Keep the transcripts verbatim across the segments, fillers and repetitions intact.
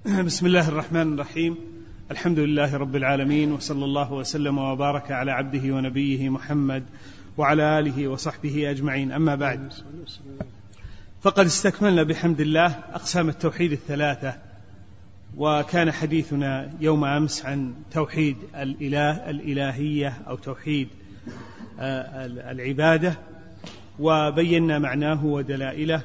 بسم الله الرحمن الرحيم. الحمد لله رب العالمين، وصلى الله وسلم وبارك على عبده ونبيه محمد وعلى آله وصحبه أجمعين. أما بعد، فقد استكملنا بحمد الله أقسام التوحيد الثلاثة، وكان حديثنا يوم أمس عن توحيد الإله الإلهية أو توحيد العبادة، وبينا معناه ودلائله،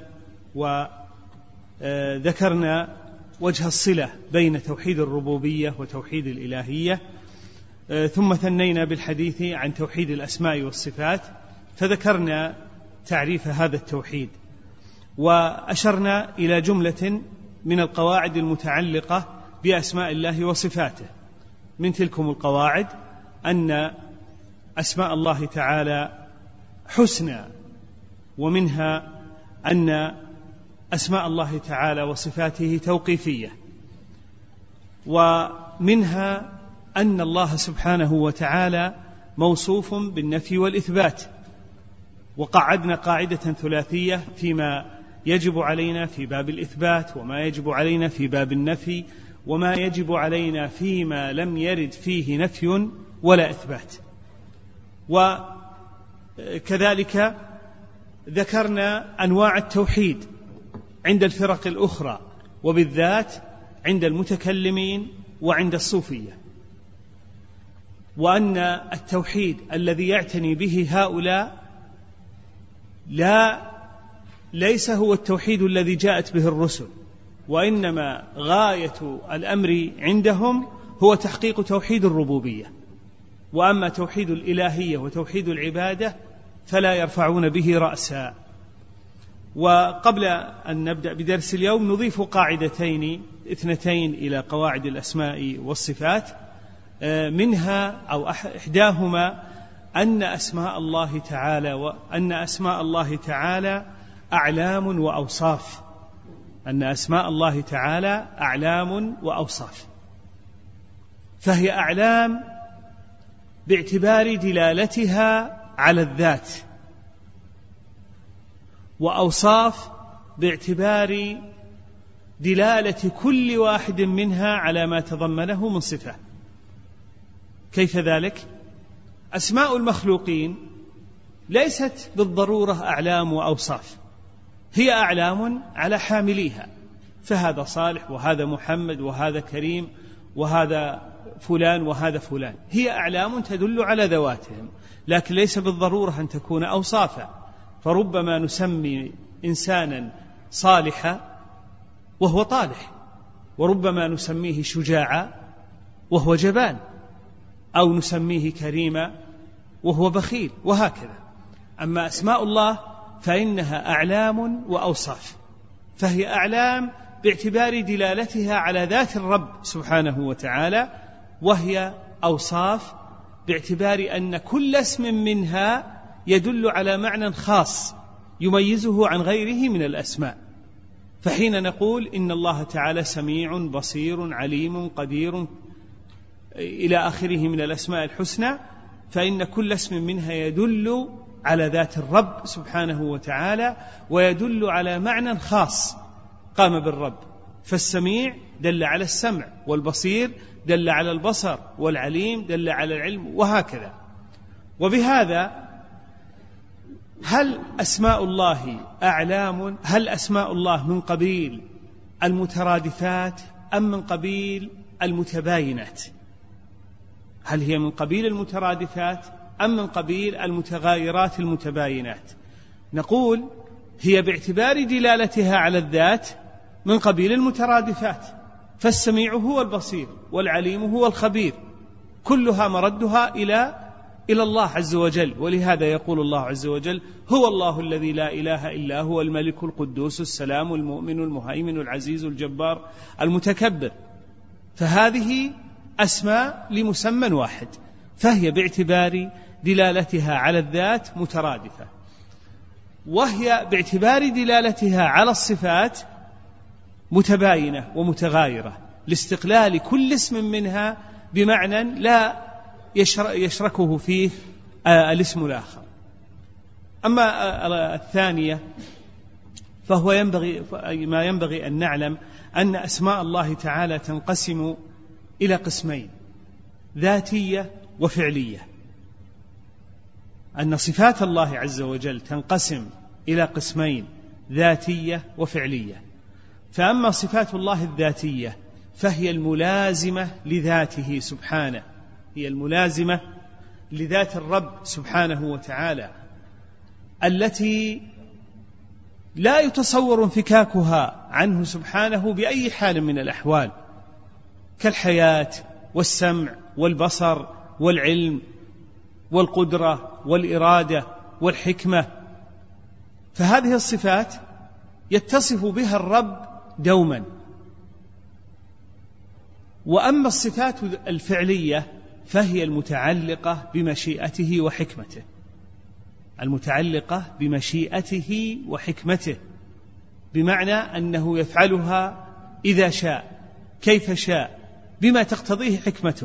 وذكرنا وجه الصلة بين توحيد الربوبية وتوحيد الإلهية، ثم ثنينا بالحديث عن توحيد الأسماء والصفات، فذكرنا تعريف هذا التوحيد، وأشرنا إلى جملة من القواعد المتعلقة بأسماء الله وصفاته. من تلكم القواعد أن أسماء الله تعالى حسنى، ومنها أن أسماء الله تعالى وصفاته توقيفية، ومنها أن الله سبحانه وتعالى موصوف بالنفي والإثبات، وقعدنا قاعدة ثلاثية فيما يجب علينا في باب الإثبات، وما يجب علينا في باب النفي، وما يجب علينا فيما لم يرد فيه نفي ولا إثبات. وكذلك ذكرنا أنواع التوحيد عند الفرق الأخرى، وبالذات عند المتكلمين وعند الصوفية، وأن التوحيد الذي يعتني به هؤلاء لا ليس هو التوحيد الذي جاءت به الرسل، وإنما غاية الأمر عندهم هو تحقيق توحيد الربوبية، وأما توحيد الإلهية وتوحيد العبادة فلا يرفعون به رأسا. وقبل أن نبدأ بدرس اليوم نضيف قاعدتين اثنتين إلى قواعد الأسماء والصفات، منها أو إحداهما أن أسماء الله تعالى وأن أسماء الله تعالى أعلام وأوصاف أن أسماء الله تعالى أعلام وأوصاف، فهي أعلام باعتبار دلالتها على الذات، وأوصاف باعتبار دلالة كل واحد منها على ما تضمنه من صفة. كيف ذلك؟ أسماء المخلوقين ليست بالضرورة أعلام وأوصاف، هي أعلام على حامليها، فهذا صالح وهذا محمد وهذا كريم وهذا فلان وهذا فلان، هي أعلام تدل على ذواتهم، لكن ليس بالضرورة أن تكون أوصافا. فربما نسمي إنسانا صالحا وهو طالح، وربما نسميه شجاعا وهو جبان، أو نسميه كريما وهو بخيل، وهكذا. أما أسماء الله فإنها أعلام وأوصاف، فهي أعلام باعتبار دلالتها على ذات الرب سبحانه وتعالى، وهي أوصاف باعتبار أن كل اسم منها يدل على معنى خاص يميزه عن غيره من الأسماء. فحين نقول إن الله تعالى سميع بصير عليم قدير إلى آخره من الأسماء الحسنى، فإن كل اسم منها يدل على ذات الرب سبحانه وتعالى، ويدل على معنى خاص قام بالرب. فالسميع دل على السمع، والبصير دل على البصر، والعليم دل على العلم، وهكذا. وبهذا هل أسماء الله أعلام؟ هل أسماء الله من قبيل المترادفات أم من قبيل المتباينات؟ هل هي من قبيل المترادفات أم من قبيل المتغايرات المتباينات؟ نقول هي باعتبار دلالتها على الذات من قبيل المترادفات، فالسميع هو البصير، والعليم هو الخبير، كلها مردها إلى إلى الله عز وجل. ولهذا يقول الله عز وجل: هو الله الذي لا إله إلا هو الملك القدوس السلام المؤمن المهيمن العزيز الجبار المتكبر. فهذه أسماء لمسمى واحد، فهي باعتبار دلالتها على الذات مترادفة، وهي باعتبار دلالتها على الصفات متباينة ومتغايرة، لاستقلال كل اسم منها بمعنى لا يشركه فيه الاسم الآخر. أما الثانية فهو ينبغي ما ينبغي أن نعلم أن أسماء الله تعالى تنقسم إلى قسمين: ذاتية وفعلية. أن صفات الله عز وجل تنقسم إلى قسمين: ذاتية وفعلية. فأما صفات الله الذاتية فهي الملازمة لذاته سبحانه، هي الملازمة لذات الرب سبحانه وتعالى، التي لا يتصور انفكاكها عنه سبحانه بأي حال من الأحوال، كالحياة والسمع والبصر والعلم والقدرة والإرادة والحكمة. فهذه الصفات يتصف بها الرب دوما. وأما الصفات الفعلية فهي المتعلقة بمشيئته وحكمته، المتعلقة بمشيئته وحكمته، بمعنى أنه يفعلها إذا شاء كيف شاء بما تقتضيه حكمته.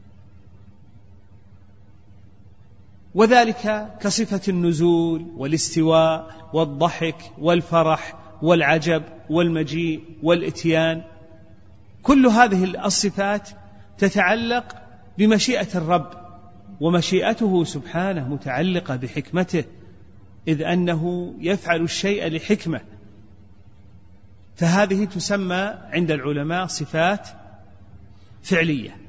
وذلك كصفة النزول والاستواء والضحك والفرح والعجب والمجيء والإتيان. كل هذه الصفات تتعلق بمشيئة الرب، ومشيئته سبحانه متعلقة بحكمته، إذ أنه يفعل الشيء لحكمة. فهذه تسمى عند العلماء صفات فعلية.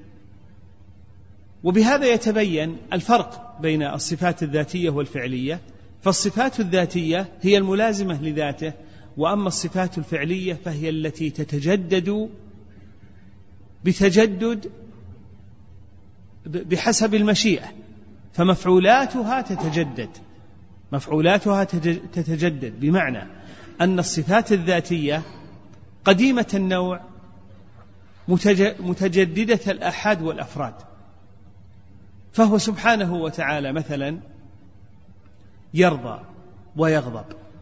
وبهذا يتبين الفرق بين الصفات الذاتية والفعلية. فالصفات الذاتية هي الملازمة لذاته، وأما الصفات الفعلية فهي التي تتجدد بتجدد بحسب المشيئة، فمفعولاتها تتجدد مفعولاتها تتجدد بمعنى أن الصفات الذاتية قديمة النوع متجددة الآحاد والأفراد. فهو سبحانه وتعالى مثلا يرضى ويغضب،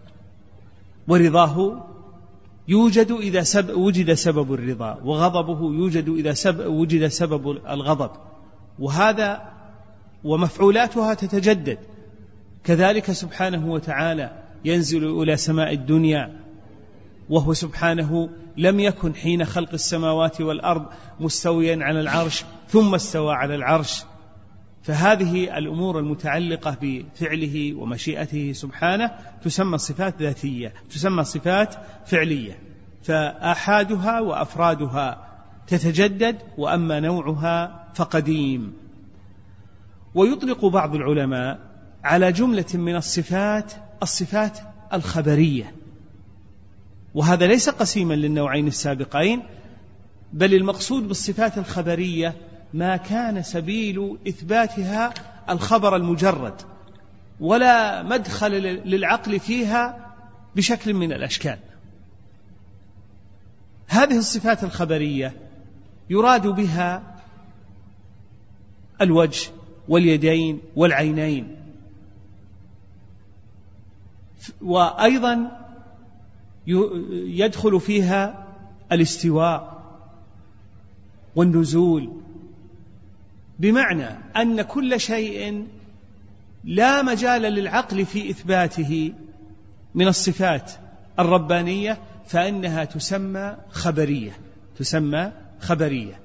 ورضاه يوجد إذا سب وجد سبب الرضا، وغضبه يوجد إذا سب وجد سبب الغضب، وهذا ومفعولاتها تتجدد. كذلك سبحانه وتعالى ينزل إلى سماء الدنيا، وهو سبحانه لم يكن حين خلق السماوات والأرض مستويا على العرش ثم استوى على العرش. فهذه الأمور المتعلقة بفعله ومشيئته سبحانه تسمى صفات ذاتية، تسمى صفات فعلية. فآحادها وأفرادها تتجدد، وأما نوعها فقديم. ويطلق بعض العلماء على جملة من الصفات الصفات الخبرية، وهذا ليس قسيما للنوعين السابقين، بل المقصود بالصفات الخبرية ما كان سبيل إثباتها الخبر المجرد، ولا مدخل للعقل فيها بشكل من الأشكال. هذه الصفات الخبرية يراد بها الوجه واليدين والعينين، وأيضا يدخل فيها الاستواء والنزول، بمعنى أن كل شيء لا مجال للعقل في إثباته من الصفات الربانية فإنها تسمى خبرية تسمى خبرية.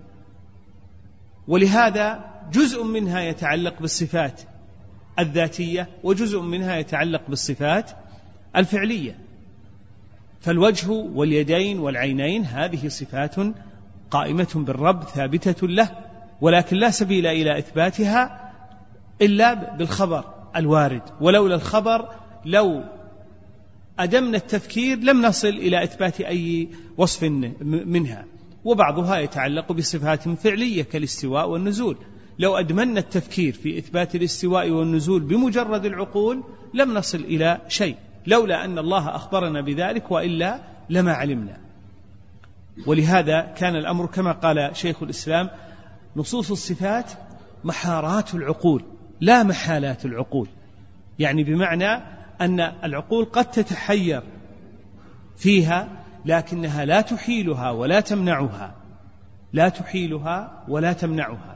ولهذا جزء منها يتعلق بالصفات الذاتية، وجزء منها يتعلق بالصفات الفعلية. فالوجه واليدين والعينين هذه صفات قائمة بالرب ثابتة له، ولكن لا سبيل إلى إثباتها إلا بالخبر الوارد، ولولا الخبر لو أدمنا التفكير لم نصل إلى إثبات أي وصف منها. وبعضها يتعلق بصفات فعلية كالاستواء والنزول، لو أدمنا التفكير في إثبات الاستواء والنزول بمجرد العقول لم نصل إلى شيء، لولا أن الله أخبرنا بذلك، وإلا لما علمنا. ولهذا كان الأمر كما قال شيخ الإسلام: نصوص الصفات محارات العقول لا محالات العقول، يعني بمعنى أن العقول قد تتحير فيها لكنها لا تحيلها ولا تمنعها لا تحيلها ولا تمنعها.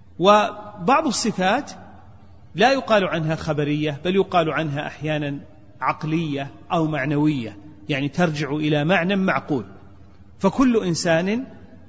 وبعض الصفات لا يقال عنها خبرية، بل يقال عنها أحيانا عقلية أو معنوية، يعني ترجع إلى معنى معقول. فكل إنسان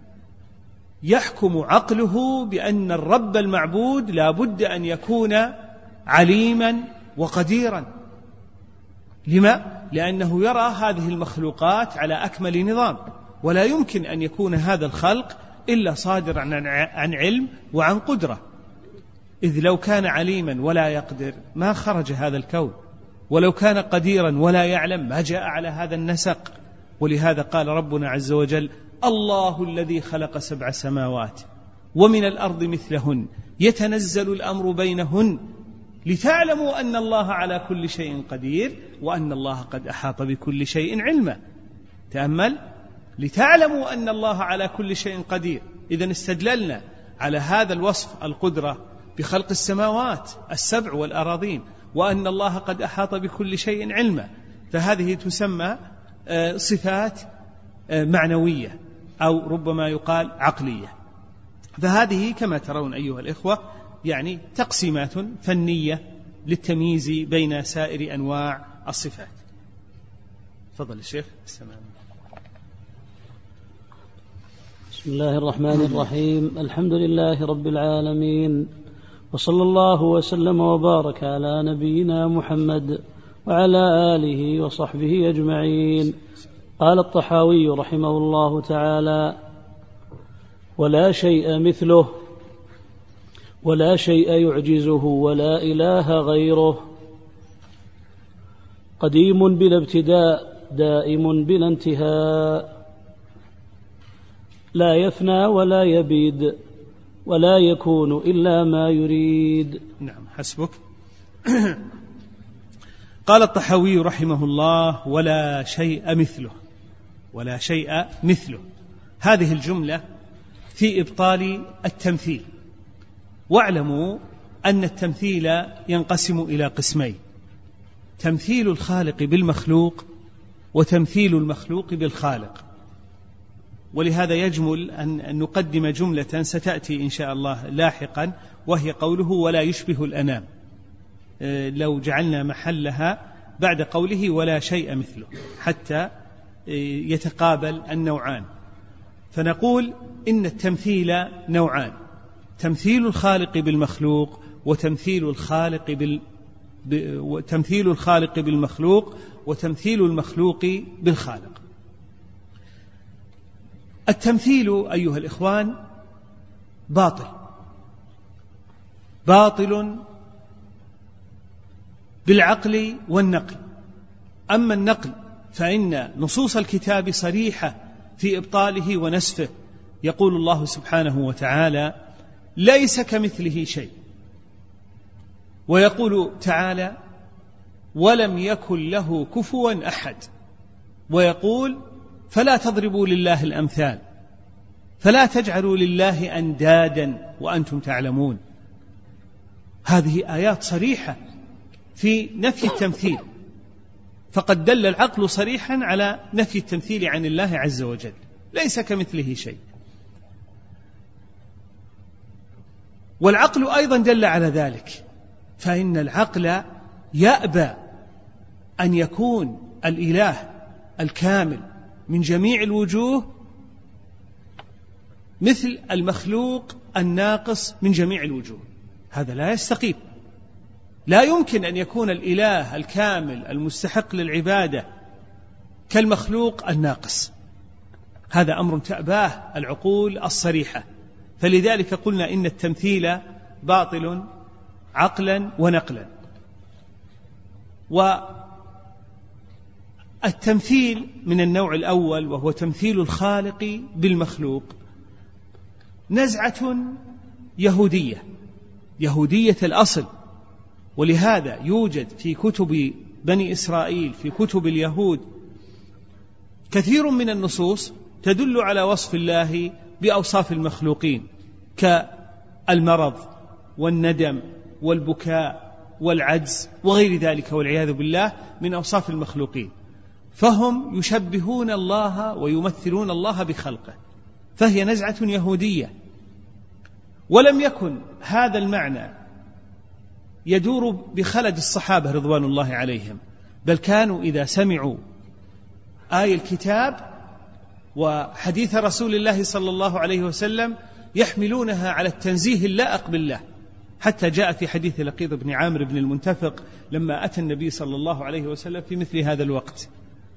يحكم عقله بأن الرب المعبود لا بد أن يكون عليما وقديرا. لما؟ لأنه يرى هذه المخلوقات على أكمل نظام، ولا يمكن أن يكون هذا الخلق إلا صادرا عن علم وعن قدرة، إذ لو كان عليما ولا يقدر ما خرج هذا الكون، ولو كان قديرا ولا يعلم ما جاء على هذا النسق. ولهذا قال ربنا عز وجل: الله الذي خلق سبع سماوات ومن الأرض مثلهن يتنزل الأمر بينهن لتعلموا أن الله على كل شيء قدير وأن الله قد أحاط بكل شيء علما. تأمل: لتعلموا أن الله على كل شيء قدير. إذن استدللنا على هذا الوصف القدرة بخلق السماوات السبع والأراضين، وأن الله قد أحاط بكل شيء علما. فهذه تسمى صفات معنوية أو ربما يقال عقلية. فهذه كما ترون أيها الإخوة يعني تقسيمات فنية للتمييز بين سائر أنواع الصفات. تفضل الشيخ. السلام. بسم الله الرحمن الرحيم. الحمد لله رب العالمين، وصلى الله وسلم وبارك على نبينا محمد وعلى آله وصحبه أجمعين. قال الطحاوي رحمه الله تعالى: ولا شيء مثله، ولا شيء يعجزه، ولا إله غيره، قديم بلا ابتداء، دائم بلا انتهاء، لا يفنى ولا يبيد، ولا يكون إلا ما يريد. نعم، حسبك. قال الطحاوي رحمه الله: ولا شيء مثله، ولا شيء مثله. هذه الجملة في إبطال التمثيل. واعلموا أن التمثيل ينقسم إلى قسمين: تمثيل الخالق بالمخلوق، وتمثيل المخلوق بالخالق. ولهذا يجمل أن نقدم جملة ستأتي إن شاء الله لاحقا، وهي قوله: ولا يشبه الأنام. لو جعلنا محلها بعد قوله ولا شيء مثله حتى يتقابل النوعان، فنقول إن التمثيل نوعان: تمثيل الخالق بالمخلوق، وتمثيل الخالق بال تمثيل الخالق بالمخلوق وتمثيل المخلوق بالخالق. التمثيل أيها الإخوان باطل، باطل بالعقل والنقل. أما النقل فإن نصوص الكتاب صريحة في إبطاله ونسفه. يقول الله سبحانه وتعالى: ليس كمثله شيء. ويقول تعالى: ولم يكن له كفوا أحد. ويقول: فلا تضربوا لله الأمثال، فلا تجعلوا لله أندادا وأنتم تعلمون. هذه آيات صريحة في نفي التمثيل، فقد دل العقل صريحا على نفي التمثيل عن الله عز وجل. ليس كمثله شيء. والعقل أيضا دل على ذلك، فإن العقل يأبى أن يكون الإله الكامل من جميع الوجوه مثل المخلوق الناقص من جميع الوجوه. هذا لا يستقيم. لا يمكن أن يكون الإله الكامل المستحق للعبادة كالمخلوق الناقص. هذا أمر تأباه العقول الصريحة. فلذلك قلنا إن التمثيل باطل عقلا ونقلا. والتمثيل من النوع الأول وهو تمثيل الخالق بالمخلوق نزعة يهودية، يهودية الأصل. ولهذا يوجد في كتب بني إسرائيل، في كتب اليهود، كثير من النصوص تدل على وصف الله بأوصاف المخلوقين كالمرض والندم والبكاء والعجز وغير ذلك والعياذ بالله من أوصاف المخلوقين. فهم يشبهون الله ويمثلون الله بخلقه، فهي نزعة يهودية. ولم يكن هذا المعنى يدور بخلد الصحابة رضوان الله عليهم، بل كانوا إذا سمعوا آي الكتاب وحديث رسول الله صلى الله عليه وسلم يحملونها على التنزيه اللائق بالله، حتى جاء في حديث لقيط بن عامر بن المنتفق لما أتى النبي صلى الله عليه وسلم في مثل هذا الوقت،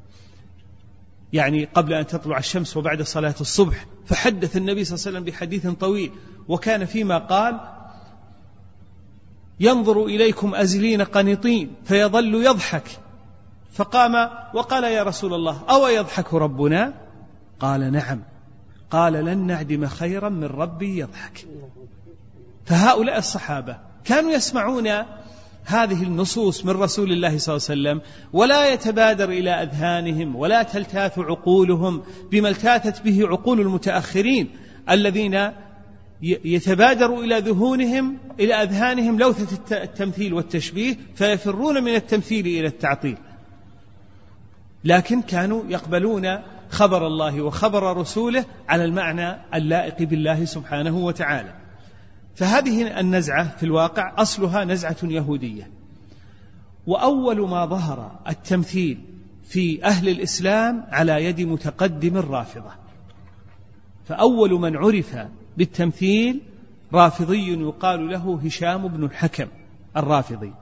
يعني قبل أن تطلع الشمس وبعد صلاة الصبح، فحدث النبي صلى الله عليه وسلم بحديث طويل، وكان فيما قال: ينظر إليكم أزلين قنطين فيظل يضحك، فقام وقال: يا رسول الله، أو يضحك ربنا؟ قال: نعم. قال: لن نعدم خيرا من ربي يضحك. فهؤلاء الصحابة كانوا يسمعون هذه النصوص من رسول الله صلى الله عليه وسلم ولا يتبادر إلى أذهانهم ولا تلتاث عقولهم بما التاثت به عقول المتأخرين الذين يتبادر إلى ذهونهم إلى أذهانهم لوثة التمثيل والتشبيه فيفرون من التمثيل إلى التعطيل، لكن كانوا يقبلون خبر الله وخبر رسوله على المعنى اللائق بالله سبحانه وتعالى. فهذه النزعة في الواقع أصلها نزعة يهودية، وأول ما ظهر التمثيل في أهل الإسلام على يد متقدم الرافضة، فأول من عرف بالتمثيل رافضي يقال له هشام بن الحكم الرافضي،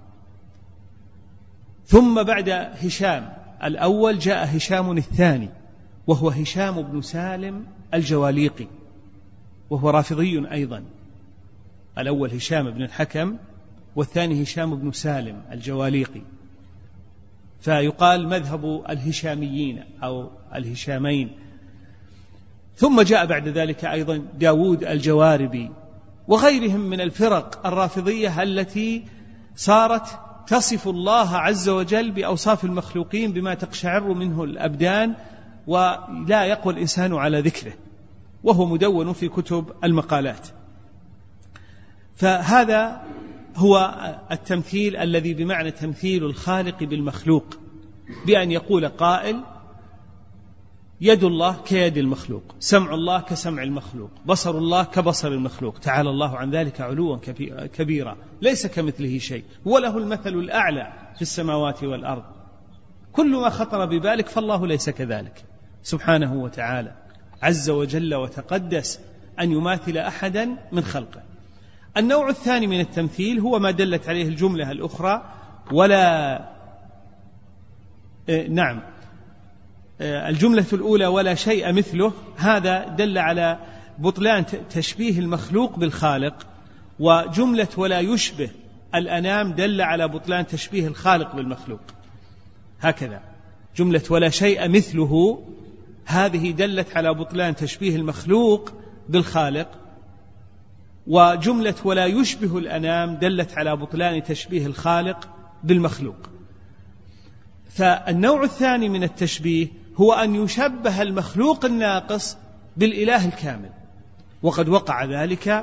ثم بعد هشام الأول جاء هشام الثاني وهو هشام بن سالم الجواليقي، وهو رافضي أيضا. الأول هشام بن الحكم والثاني هشام بن سالم الجواليقي، فيقال مذهب الهشاميين أو الهشامين. ثم جاء بعد ذلك أيضا داود الجواربي وغيرهم من الفرق الرافضية التي صارت تصف الله عز وجل بأوصاف المخلوقين بما تقشعر منه الأبدان ولا يقوى الإنسان على ذكره، وهو مدون في كتب المقالات. فهذا هو التمثيل الذي بمعنى تمثيل الخالق بالمخلوق، بأن يقول قائل: يد الله كيد المخلوق، سمع الله كسمع المخلوق، بصر الله كبصر المخلوق، تعالى الله عن ذلك علوا كبيرا، ليس كمثله شيء، وله المثل الأعلى في السماوات والأرض. كل ما خطر ببالك فالله ليس كذلك سبحانه وتعالى، عز وجل وتقدس أن يماثل أحدا من خلقه. النوع الثاني من التمثيل هو ما دلت عليه الجملة الأخرى، ولا نعم الجملة الأولى ولا شيء مثله، هذا دل على بطلان تشبيه المخلوق بالخالق، وجملة ولا يشبه الأنام دل على بطلان تشبيه الخالق بالمخلوق. هكذا جملة ولا شيء مثله هذه دلت على بطلان تشبيه المخلوق بالخالق، وجملة ولا يشبه الأنام دلت على بطلان تشبيه الخالق بالمخلوق. فالنوع الثاني من التشبيه هو أن يشبه المخلوق الناقص بالإله الكامل، وقد وقع ذلك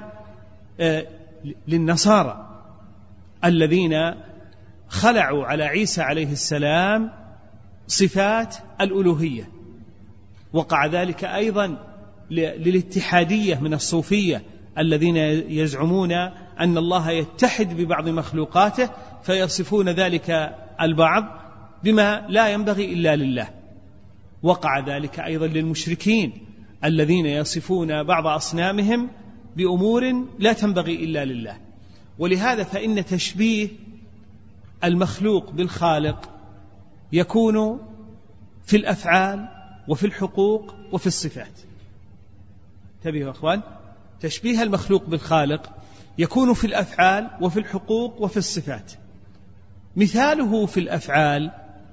للنصارى الذين خلعوا على عيسى عليه السلام صفات الألوهية، وقع ذلك أيضا للاتحادية من الصوفية الذين يزعمون أن الله يتحد ببعض مخلوقاته فيصفون ذلك البعض بما لا ينبغي إلا لله. وقع ذلك أيضا للمشركين الذين يصفون بعض أصنامهم بأمور لا تنبغي إلا لله. ولهذا فإن تشبيه المخلوق بالخالق يكون في الأفعال وفي الحقوق وفي الصفات. انتبهوا أخوان، تشبيه المخلوق بالخالق يكون في الأفعال وفي الحقوق وفي الصفات. مثاله في الأفعال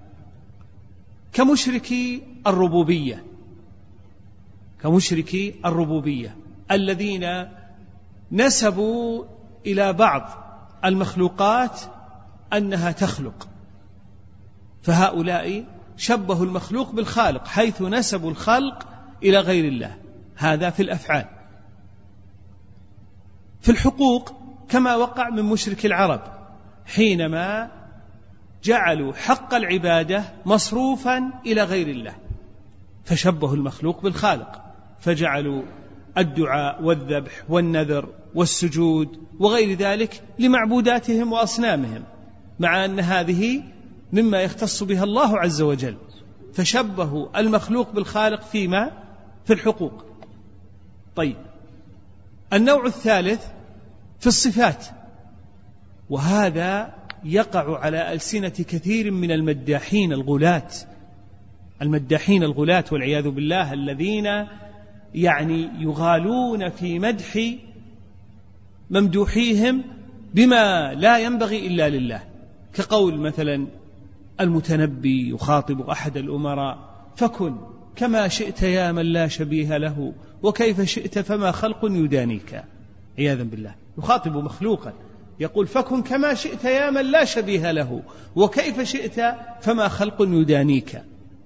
كمشركي الربوبية كمشركي الربوبية الذين نسبوا إلى بعض المخلوقات أنها تخلق، فهؤلاء شبهوا المخلوق بالخالق حيث نسبوا الخلق إلى غير الله. هذا في الأفعال. في الحقوق كما وقع من مشرك العرب حينما جعلوا حق العبادة مصروفا إلى غير الله، فشبهوا المخلوق بالخالق، فجعلوا الدعاء والذبح والنذر والسجود وغير ذلك لمعبوداتهم وأصنامهم، مع أن هذه مما يختص بها الله عز وجل، فشبهوا المخلوق بالخالق فيما في الحقوق. طيب، النوع الثالث في الصفات، وهذا يقع على ألسنة كثير من المداحين الغلاة المداحين الغلاة والعياذ بالله، الذين يعني يغالون في مدح ممدوحيهم بما لا ينبغي إلا لله، كقول مثلا المتنبي يخاطب أحد الأمراء: فكن كما شئت يا من لا شبيه له، وكيف شئت فما خلق يدانيك. عياذا بالله، يخاطب مخلوقا يقول: فكن كما شئت يا من لا شبيه له، وكيف شئت فما خلق يدانيك.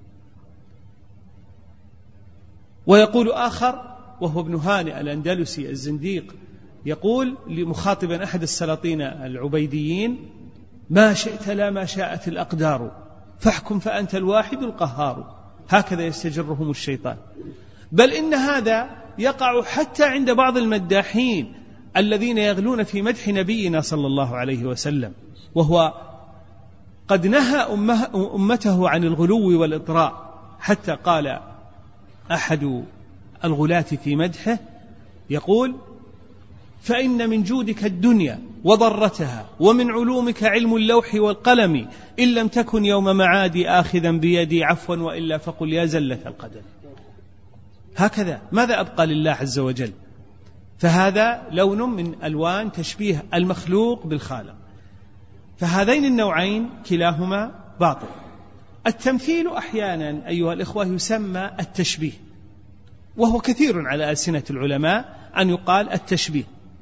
ويقول آخر وهو ابن هانئ الأندلسي الزنديق، يقول لمخاطبا أحد السلاطين العبيديين: ما شئت لا ما شاءت الأقدار، فاحكم فأنت الواحد القهار. هكذا يستجرهم الشيطان. بل إن هذا يقع حتى عند بعض المداحين الذين يغلون في مدح نبينا صلى الله عليه وسلم، وهو قد نهى أمه أمته عن الغلو والإطراء، حتى قال أحد الغلاة في مدحه يقول: فإن من جودك الدنيا وضرتها، ومن علومك علم اللوح والقلم، إن لم تكن يوم معادي آخذا بيدي عفوا، وإلا فقل يا زلة القدم. هكذا ماذا أبقى لله عز وجل؟ فهذا لون من ألوان تشبيه المخلوق بالخالق. فهذين النوعين كلاهما باطل. التمثيل أحيانا أيها الإخوة يسمى التشبيه، وهو كثير على ألسنة العلماء أن يقال التشبيه.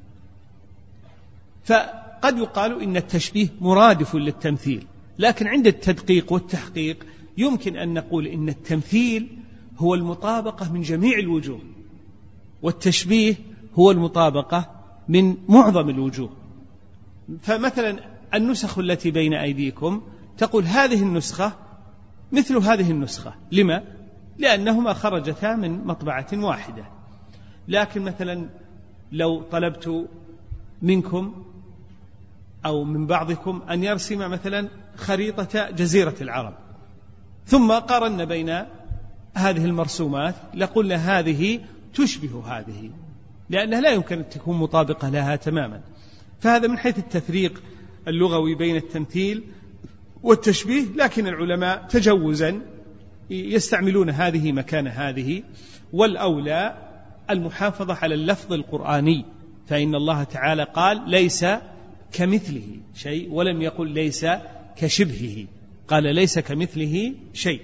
فقد يقال إن التشبيه مرادف للتمثيل، لكن عند التدقيق والتحقيق يمكن أن نقول إن التمثيل هو المطابقة من جميع الوجوه، والتشبيه هو المطابقة من معظم الوجوه. فمثلا النسخ التي بين أيديكم تقول هذه النسخة مثل هذه النسخة. لما؟ لأنهما خرجتا من مطبعة واحدة. لكن مثلا لو طلبت منكم أو من بعضكم أن يرسم مثلا خريطة جزيرة العرب، ثم قارنا بين هذه المرسومات، لقلنا هذه تشبه هذه، لأنها لا يمكن أن تكون مطابقة لها تماما. فهذا من حيث التفريق اللغوي بين التمثيل والتشبيه. لكن العلماء تجوزا يستعملون هذه مكان هذه، والأولى المحافظة على اللفظ القرآني، فإن الله تعالى قال ليس كمثله شيء، ولم يقل ليس كشبهه، قال ليس كمثله شيء.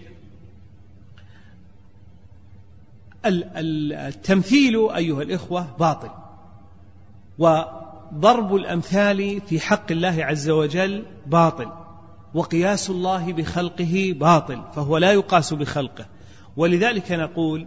التمثيل أيها الإخوة باطل، وضرب الأمثال في حق الله عز وجل باطل، وقياس الله بخلقه باطل، فهو لا يقاس بخلقه. ولذلك نقول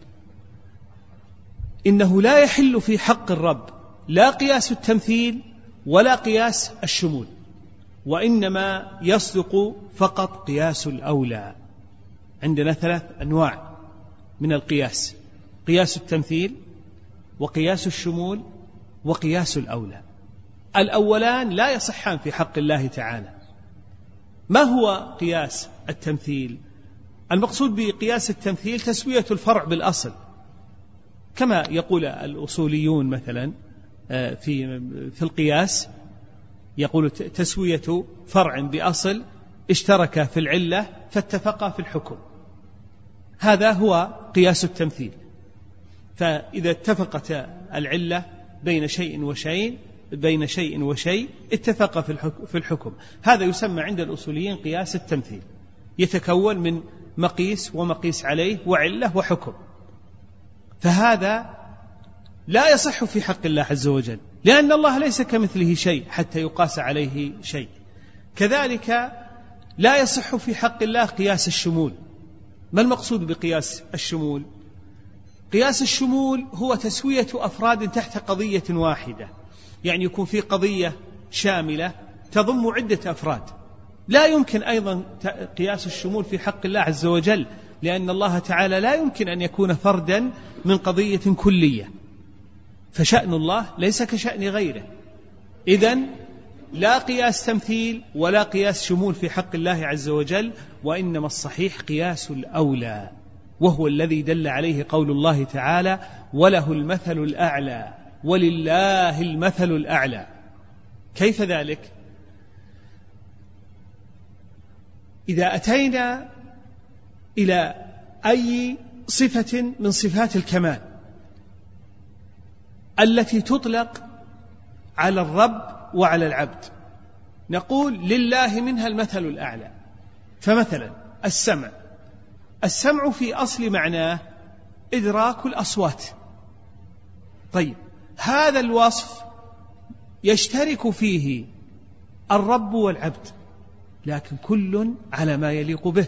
إنه لا يحل في حق الرب لا قياس التمثيل ولا قياس الشمول، وإنما يصدق فقط قياس الأولى. عندنا ثلاث أنواع من القياس: قياس التمثيل، وقياس الشمول، وقياس الأولى. الأولان لا يصحان في حق الله تعالى. ما هو قياس التمثيل؟ المقصود بقياس التمثيل تسوية الفرع بالأصل، كما يقول الأصوليون مثلا في في القياس، يقول تسوية فرع بأصل اشترك في العلة فاتفقا في الحكم. هذا هو قياس التمثيل. فإذا اتفقت العلة بين شيء وشيء بين شيء وشيء اتفق في الحكم، هذا يسمى عند الأصوليين قياس التمثيل، يتكون من مقيس ومقيس عليه وعلة وحكم. فهذا لا يصح في حق الله عز وجل، لأن الله ليس كمثله شيء حتى يقاس عليه شيء. كذلك لا يصح في حق الله قياس الشمول. ما المقصود بقياس الشمول؟ قياس الشمول هو تسوية أفراد تحت قضية واحدة، يعني يكون في قضية شاملة تضم عدة أفراد. لا يمكن أيضا قياس الشمول في حق الله عز وجل، لأن الله تعالى لا يمكن أن يكون فردا من قضية كلية، فشأن الله ليس كشأن غيره. إذن لا قياس تمثيل ولا قياس شمول في حق الله عز وجل، وإنما الصحيح قياس الأولى، وهو الذي دل عليه قول الله تعالى: وله المثل الأعلى ولله المثل الأعلى. كيف ذلك؟ إذا أتينا إلى أي صفة من صفات الكمال التي تطلق على الرب وعلى العبد، نقول لله منها المثل الأعلى. فمثلا السمع، السمع في أصل معناه إدراك الأصوات. طيب، هذا الوصف يشترك فيه الرب والعبد، لكن كل على ما يليق به.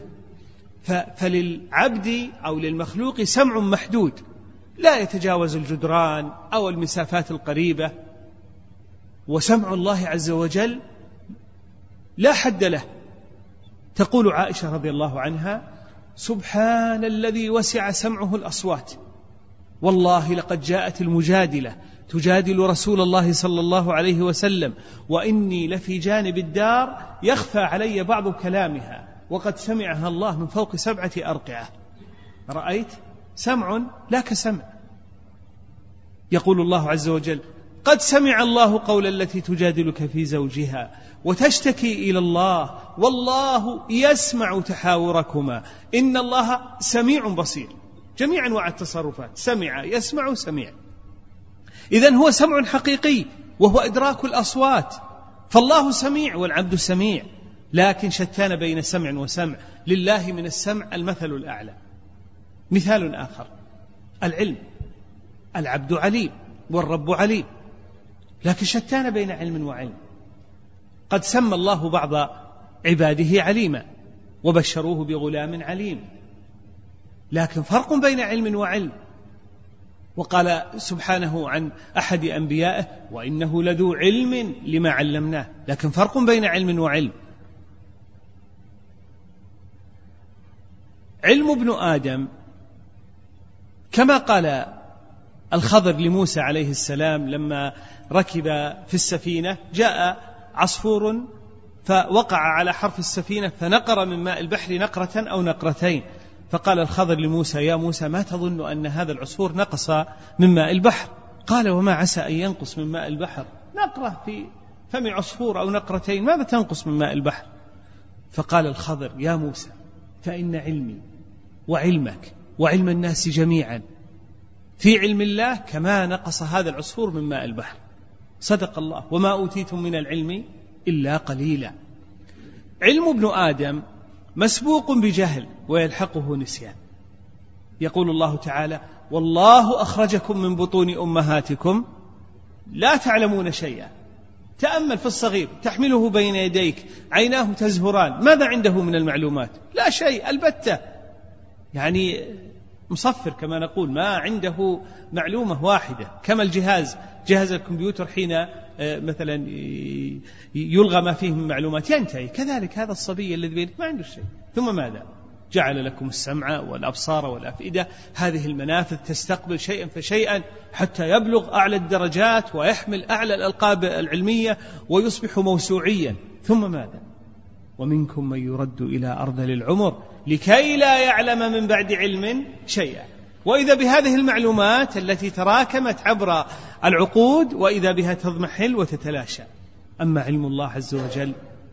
فللعبد أو للمخلوق سمع محدود لا يتجاوز الجدران أو المسافات القريبة، وسمع الله عز وجل لا حد له. تقول عائشة رضي الله عنها: سبحان الذي وسع سمعه الأصوات، والله لقد جاءت المجادلة تجادل رسول الله صلى الله عليه وسلم وإني لفي جانب الدار يخفى علي بعض كلامها وقد سمعها الله من فوق سبعة أرقعة. رأيت؟ سمع لا كسمع. يقول الله عز وجل: قد سمع الله قول التي تجادلك في زوجها وتشتكي إلى الله والله يسمع تحاوركما إن الله سميع بصير. جميع أنواع التصرفات، سمع يسمع سميع. إذن هو سمع حقيقي وهو إدراك الأصوات، فالله سميع والعبد سميع، لكن شتان بين سمع وسمع. لله من السمع المثل الأعلى. مثال آخر: العلم، العبد عليم والرب عليم، لكن شتان بين علم وعلم. قد سمى الله بعض عباده عليما وبشروه بغلام عليم، لكن فرق بين علم وعلم. وقال سبحانه عن أحد أنبيائه: وإنه لذو علم لما علمناه، لكن فرق بين علم وعلم. علم ابن آدم كما قال الخضر لموسى عليه السلام لما ركب في السفينة، جاء عصفور فوقع على حرف السفينة فنقر من ماء البحر نقرة أو نقرتين، فقال الخضر لموسى: يا موسى ما تظن أن هذا العصفور نقص من ماء البحر؟ قال: وما عسى أن ينقص من ماء البحر؟ نقرة في فم عصفور أو نقرتين، ماذا تنقص من ماء البحر؟ فقال الخضر: يا موسى فإن علمي وعلمك وعلم الناس جميعا في علم الله كما نقص هذا العصفور من ماء البحر. صدق الله، وما أوتيتم من العلم إلا قليلا. علم ابن آدم مسبوق بجهل ويلحقه نسيان. يقول الله تعالى: والله أخرجكم من بطون أمهاتكم لا تعلمون شيئا. تأمل في الصغير تحمله بين يديك عيناه تزهران، ماذا عنده من المعلومات؟ لا شيء البتة، يعني مصفر كما نقول، ما عنده معلومة واحدة. كما الجهاز جهاز الكمبيوتر حين مثلا يلغى ما فيه من معلومات ينتهي، كذلك هذا الصبي الذي بينك ما عنده شيء. ثم ماذا؟ جعل لكم السمع والأبصار والأفئدة، هذه المنافذ تستقبل شيئا فشيئا حتى يبلغ أعلى الدرجات ويحمل أعلى الألقاب العلمية ويصبح موسوعيا. ثم ماذا؟ ومنكم من يرد إلى أرذل العمر لكي لا يعلم من بعد علم شيئا. وإذا بهذه المعلومات التي تراكمت عبر العقود وإذا بها تضمحل وتتلاشى. أما علم الله عز وجل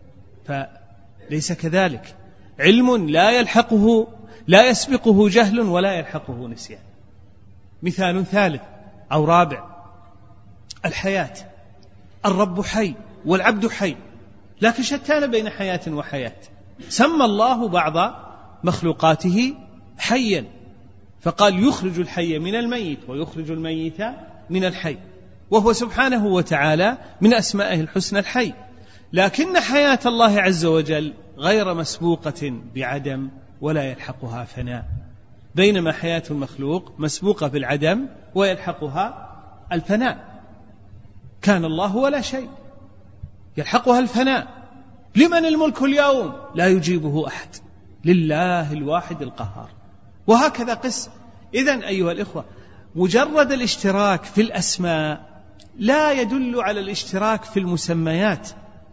فليس كذلك، علم لا يلحقه لا يسبقه جهل ولا يلحقه نسيان. مثال ثالث أو رابع: الحياة. الرب حي والعبد حي، لكن شتان بين حياة وحياة. سمى الله بعض مخلوقاته حيا، فقال: يخرج الحي من الميت ويخرج الميت من الحي، وهو سبحانه وتعالى من أسمائه الحسنى الحي. لكن حياة الله عز وجل غير مسبوقة بعدم ولا يلحقها فناء، بينما حياة المخلوق مسبوقة بالعدم ويلحقها الفناء. كان الله ولا شيء يلحقها الفناء. لمن الملك اليوم؟ لا يجيبه أحد، لله الواحد القهار. وهكذا قس. إذن أيها الإخوة، مجرد الاشتراك في الأسماء لا يدل على الاشتراك في المسميات.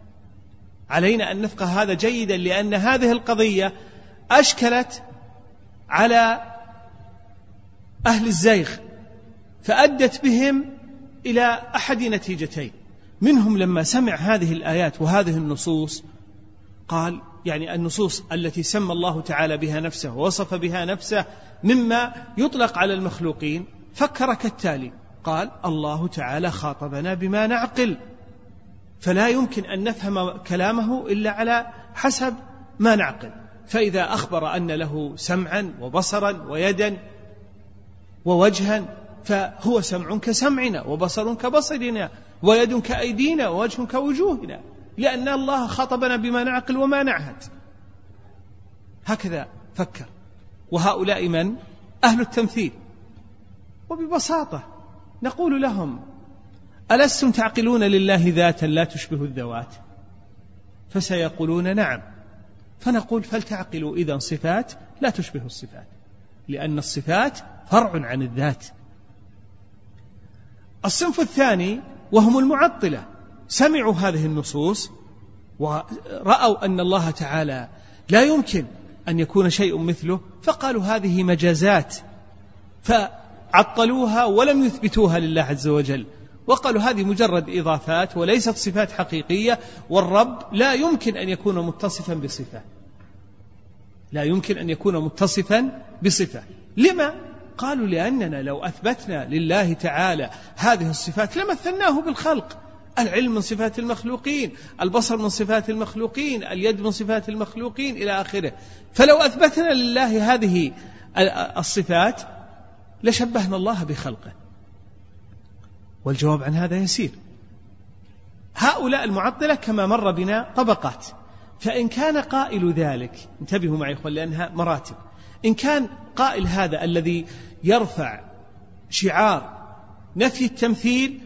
علينا أن نفقه هذا جيدا، لأن هذه القضية أشكلت على أهل الزيغ، فأدت بهم إلى أحد نتيجتين. منهم لما سمع هذه الآيات وهذه النصوص قال، يعني النصوص التي سمى الله تعالى بها نفسه ووصف بها نفسه مما يطلق على المخلوقين، فكر كالتالي: قال الله تعالى خاطبنا بما نعقل، فلا يمكن أن نفهم كلامه إلا على حسب ما نعقل. فإذا أخبر أن له سمعا وبصرا ويدا ووجها، فهو سمع كسمعنا وبصر كبصرنا ويد كأيدينا ووجه كوجوهنا، لأن الله خاطبنا بما نعقل وما نعهد. هكذا فكر. وهؤلاء من؟ أهل التمثيل. وببساطة نقول لهم: ألستم تعقلون لله ذاتا لا تشبه الذوات؟ فسيقولون نعم. فنقول: فلتعقلوا إذن صفات لا تشبه الصفات، لأن الصفات فرع عن الذات. الصنف الثاني وهم المعطلة، سمعوا هذه النصوص ورأوا أن الله تعالى لا يمكن أن يكون شيء مثله، فقالوا هذه مجازات، فعطلوها ولم يثبتوها لله عز وجل، وقالوا هذه مجرد إضافات وليست صفات حقيقية، والرب لا يمكن أن يكون متصفا بصفة، لا يمكن أن يكون متصفا بصفة. لما؟ قالوا: لأننا لو أثبتنا لله تعالى هذه الصفات لمثلناه بالخلق. العلم من صفات المخلوقين، البصر من صفات المخلوقين، اليد من صفات المخلوقين إلى آخره. فلو أثبتنا لله هذه الصفات لشبهنا الله بخلقه. والجواب عن هذا يسير. هؤلاء المعطلة كما مر بنا طبقات، فإن كان قائل ذلك، انتبهوا معي إخوان لأنها مراتب، إن كان قائل هذا الذي يرفع شعار نفي التمثيل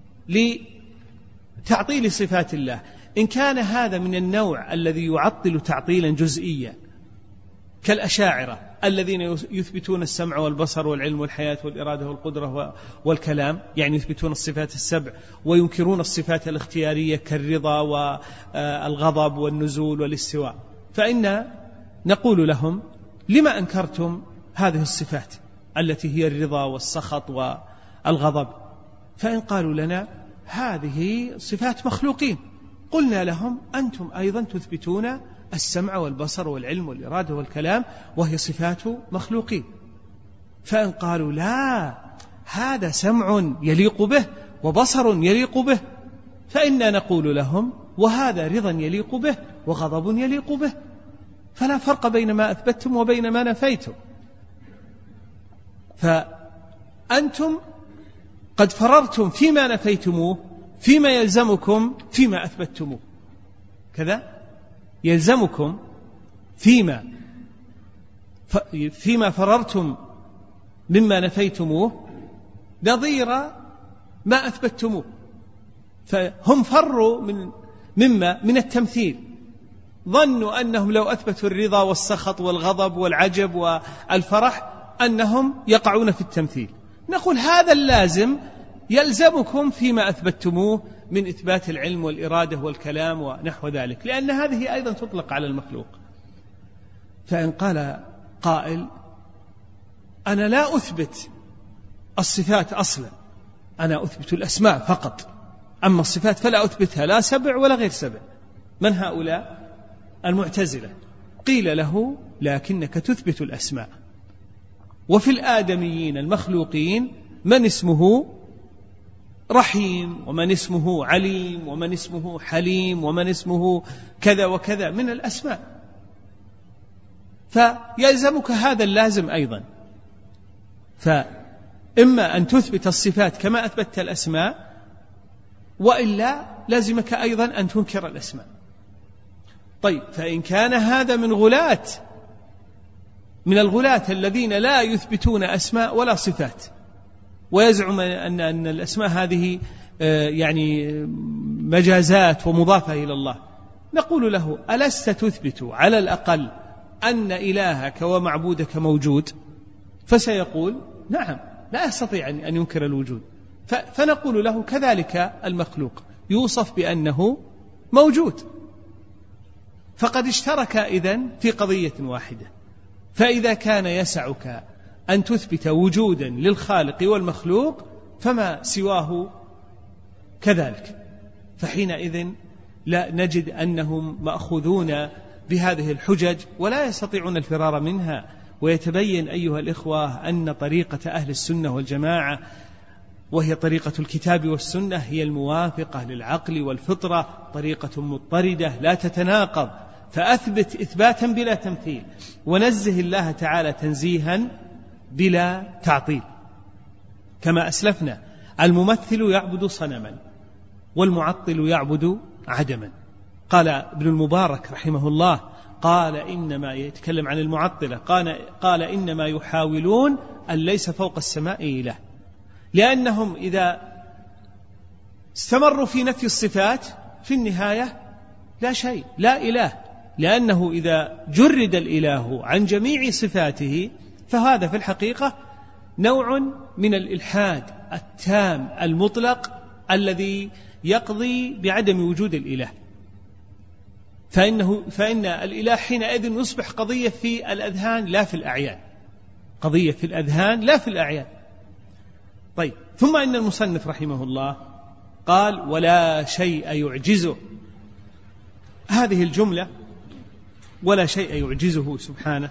لتعطيل صفات الله، إن كان هذا من النوع الذي يعطل تعطيلا جزئيا كالأشاعرة الذين يثبتون السمع والبصر والعلم والحياة والإرادة والقدرة والكلام، يعني يثبتون الصفات السبع وينكرون الصفات الاختيارية كالرضا والغضب والنزول والاستواء، فإن نقول لهم: لما أنكرتم هذه الصفات التي هي الرضا والسخط والغضب؟ فإن قالوا لنا: هذه صفات مخلوقين، قلنا لهم: أنتم أيضا تثبتون السمع والبصر والعلم والإرادة والكلام وهي صفات مخلوقين. فإن قالوا: لا، هذا سمع يليق به وبصر يليق به، فإنا نقول لهم: وهذا رضا يليق به وغضب يليق به، فلا فرق بين ما أثبتم وبين ما نفيتم. فأنتم قد فررتم فيما نفيتموه فيما يلزمكم فيما أثبتموه، كذا يلزمكم فيما فيما فررتم مما نفيتموه نظير ما أثبتموه. فهم فروا من مما من التمثيل، ظنوا أنهم لو أثبتوا الرضا والسخط والغضب والعجب والفرح أنهم يقعون في التمثيل. نقول: هذا اللازم يلزمكم فيما أثبتموه من إثبات العلم والإرادة والكلام ونحو ذلك، لأن هذه أيضا تطلق على المخلوق. فإن قال قائل: أنا لا أثبت الصفات أصلا، أنا أثبت الأسماء فقط، أما الصفات فلا أثبتها لا سبع ولا غير سبع. من هؤلاء؟ المعتزلة. قيل له: لكنك تثبت الأسماء، وفي الآدميين المخلوقين من اسمه رحيم، ومن اسمه عليم، ومن اسمه حليم، ومن اسمه كذا وكذا من الأسماء، فيلزمك هذا اللازم أيضا. فإما أن تثبت الصفات كما أثبتت الأسماء، وإلا لازمك أيضا أن تنكر الأسماء. طيب، فإن كان هذا من غلاة من الغلاة الذين لا يثبتون أسماء ولا صفات، ويزعم أن أن الأسماء هذه يعني مجازات ومضافة إلى الله، نقول له: ألست تثبت على الأقل أن إلهك ومعبودك موجود؟ فسيقول: نعم، لا يستطيع أن ينكر الوجود. فنقول له: كذلك المخلوق يوصف بأنه موجود، فقد اشترك إذن في قضية واحدة. فإذا كان يسعك أن تثبت وجودا للخالق والمخلوق فما سواه كذلك، فحينئذ لا نجد أنهم مأخوذون بهذه الحجج ولا يستطيعون الفرار منها. ويتبين أيها الإخوة أن طريقة أهل السنة والجماعة وهي طريقة الكتاب والسنة هي الموافقة للعقل والفطرة، طريقة مضطردة لا تتناقض، فأثبت إثباتا بلا تمثيل، ونزه الله تعالى تنزيها بلا تعطيل. كما أسلفنا الممثل يعبد صنما والمعطل يعبد عدما. قال ابن المبارك رحمه الله قال إنما يتكلم عن المعطلة قال, قال إنما يحاولون أن ليس فوق السماء إله، لأنهم إذا استمروا في نفي الصفات في النهاية لا شيء، لا إله، لأنه إذا جرد الإله عن جميع صفاته فهذا في الحقيقة نوع من الإلحاد التام المطلق الذي يقضي بعدم وجود الإله. فإنه فإن الإله حينئذ يصبح قضية في الأذهان لا في الأعيان، قضية في الأذهان لا في الأعيان. طيب، ثم إن المصنف رحمه الله قال ولا شيء يعجزه. هذه الجملة ولا شيء يعجزه سبحانه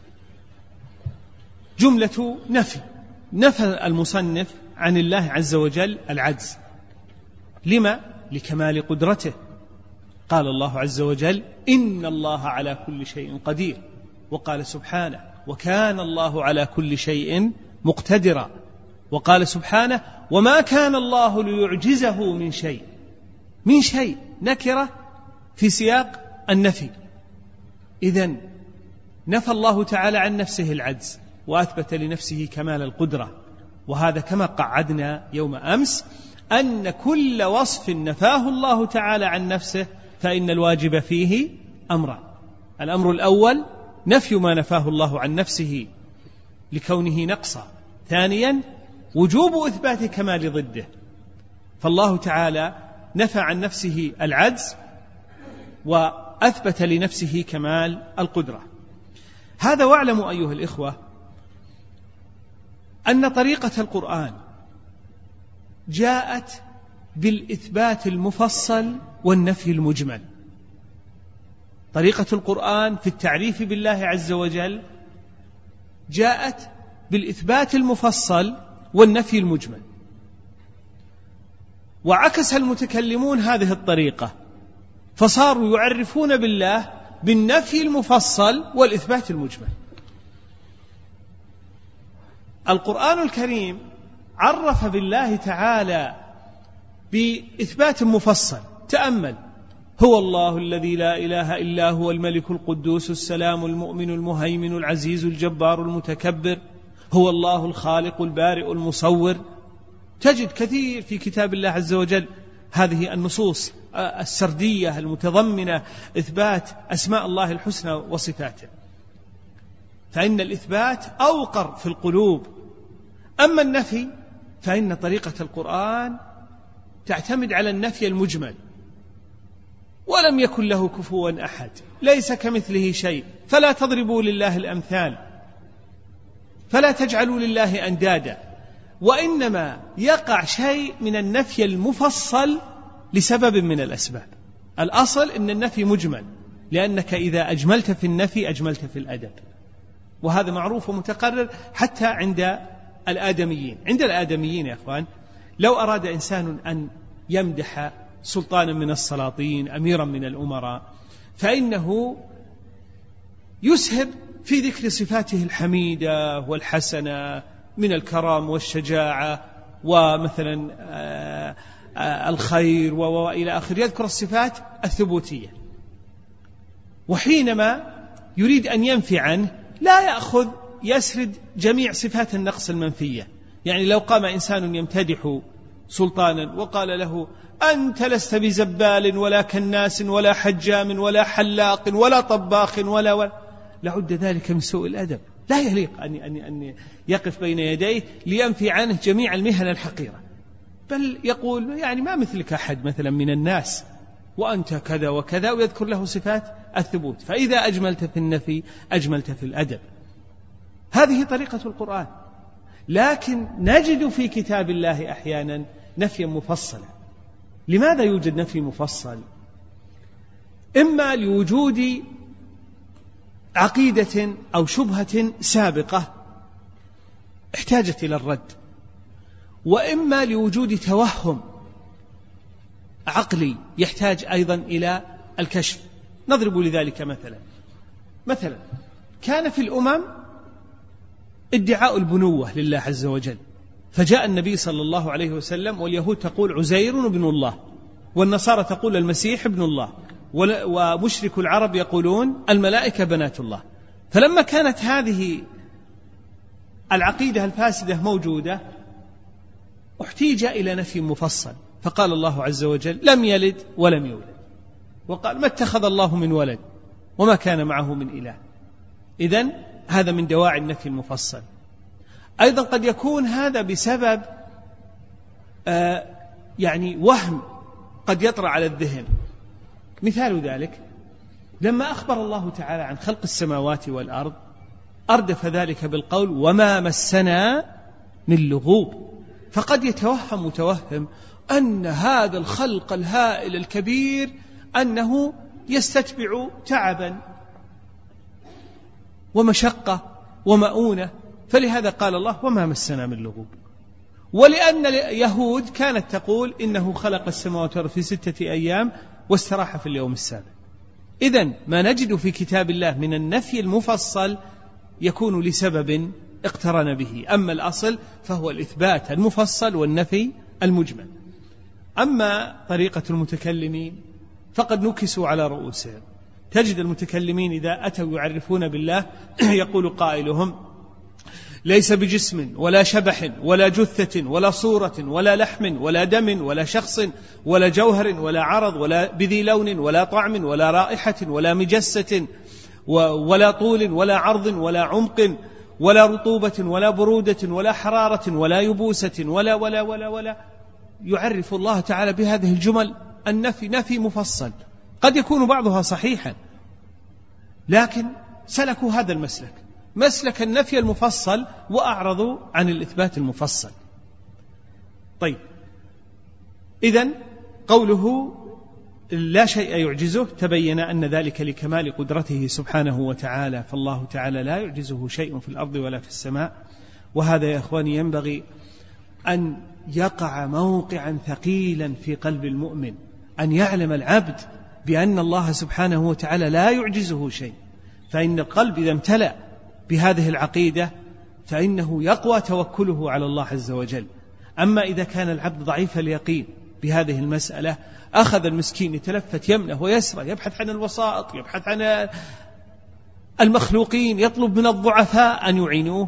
جملة نفي، نفى المصنف عن الله عز وجل العجز. لما؟ لكمال قدرته. قال الله عز وجل إن الله على كل شيء قدير، وقال سبحانه وكان الله على كل شيء مقتدرا، وقال سبحانه وما كان الله ليعجزه من شيء. من شيء نكرة في سياق النفي. إذن نفى الله تعالى عن نفسه العجز وأثبت لنفسه كمال القدرة، وهذا كما قعدنا يوم أمس أن كل وصف نفاه الله تعالى عن نفسه فإن الواجب فيه أمران. الأمر الأول نفي ما نفاه الله عن نفسه لكونه نقصا، ثانيا وجوب إثبات كمال ضده. فالله تعالى نفى عن نفسه العجز وأثبت لنفسه كمال القدرة. هذا واعلموا أيها الإخوة أن طريقة القرآن جاءت بالإثبات المفصل والنفي المجمل. طريقة القرآن في التعريف بالله عز وجل جاءت بالإثبات المفصل والنفي المجمل، وعكس المتكلمون هذه الطريقة فصاروا يعرفون بالله بالنفي المفصل والإثبات المجمل. القرآن الكريم عرف بالله تعالى بإثبات مفصل. تأمل: هو الله الذي لا إله إلا هو الملك القدوس السلام المؤمن المهيمن العزيز الجبار المتكبر، هو الله الخالق البارئ المصور. تجد كثير في كتاب الله عز وجل هذه النصوص السردية المتضمنة إثبات أسماء الله الحسنى وصفاته. فإن الإثبات أوقر في القلوب. أما النفي فإن طريقة القرآن تعتمد على النفي المجمل. ولم يكن له كفوا أحد، ليس كمثله شيء، فلا تضربوا لله الأمثال، فلا تجعلوا لله أندادا. وإنما يقع شيء من النفي المفصل لسبب من الأسباب. الأصل أن النفي مجمل، لأنك إذا أجملت في النفي أجملت في الأدب، وهذا معروف ومتقرر حتى عند الآدميين. عند الآدميين يا أخوان، لو أراد إنسان أن يمدح سلطانا من السلاطين، أميرا من الأمراء، فإنه يسهب في ذكر صفاته الحميدة والحسنة من الكرم والشجاعة ومثلا الخير وإلى آخر، يذكر الصفات الثبوتية. وحينما يريد أن ينفي عنه لا يأخذ يسرد جميع صفات النقص المنفية. يعني لو قام إنسان يمتدح سلطانا وقال له أنت لست بزبال ولا كناس ولا حجام ولا حلاق ولا طباخ ولا ولا لعد ذلك من سوء الأدب. لا يليق أن, أن, أن يقف بين يديه لينفي عنه جميع المهن الحقيرة، بل يقول يعني ما مثلك أحد مثلا من الناس، وأنت كذا وكذا، ويذكر له صفات الثبوت، فإذا أجملت في النفي أجملت في الأدب. هذه طريقة القرآن. لكن نجد في كتاب الله أحيانا نفيا مفصلا. لماذا يوجد نفي مفصل؟ إما لوجود عقيدة أو شبهة سابقة احتاجت إلى الرد، وإما لوجود توهم عقلي يحتاج أيضا إلى الكشف. نضرب لذلك مثلا مثلا كان في الأمم ادعاء البنوة لله عز وجل، فجاء النبي صلى الله عليه وسلم واليهود تقول عزير ابن الله، والنصارى تقول المسيح ابن الله، ومشرك العرب يقولون الملائكة بنات الله. فلما كانت هذه العقيدة الفاسدة موجودة احتيج إلى نفي مفصل، فقال الله عز وجل لم يلد ولم يولد، وقال ما اتخذ الله من ولد وما كان معه من إله. إذن هذا من دواعي النفي المفصل. أيضا قد يكون هذا بسبب آه يعني وهم قد يطرأ على الذهن. مثال ذلك لما أخبر الله تعالى عن خلق السماوات والأرض أردف ذلك بالقول وما مسنا من لغوب، فقد يتوهم متوهم أن هذا الخلق الهائل الكبير أنه يستتبع تعبا ومشقة ومؤونة، فلهذا قال الله وما مسنا من لغوب. ولأن اليهود كانت تقول إنه خلق السماوات والأرض في ستة أيام واستراح في اليوم السابع. إذن ما نجد في كتاب الله من النفي المفصل يكون لسبب اقترن به، أما الأصل فهو الإثبات المفصل والنفي المجمل. أما طريقة المتكلمين فقد نكسوا على رؤوسهم. تجد المتكلمين إذا أتوا يعرفون بالله يقول قائلهم ليس بجسم ولا شبح ولا جثة ولا صورة ولا لحم ولا دم ولا شخص ولا جوهر ولا عرض ولا بذي لون ولا طعم ولا رائحة ولا مجسة ولا طول ولا عرض ولا عمق ولا رطوبة ولا برودة ولا حرارة ولا يبوسة ولا ولا ولا ولا يعرف الله تعالى بهذه الجمل النفي نفي مفصل. قد يكون بعضها صحيحا، لكن سلكوا هذا المسلك، مسلك النفي المفصل، وأعرضوا عن الإثبات المفصل. طيب، إذن قوله لا شيء يعجزه تبين أن ذلك لكمال قدرته سبحانه وتعالى، فالله تعالى لا يعجزه شيء في الأرض ولا في السماء. وهذا يا أخواني ينبغي أن يقع موقعا ثقيلا في قلب المؤمن، أن يعلم العبد بأن الله سبحانه وتعالى لا يعجزه شيء. فإن القلب إذا امتلأ بهذه العقيدة فإنه يقوى توكله على الله عز وجل. أما إذا كان العبد ضعيف اليقين بهذه المسألة أخذ المسكين يتلفت يمنه ويسرى، يبحث عن الوسائط، يبحث عن المخلوقين، يطلب من الضعفاء أن يعينوه،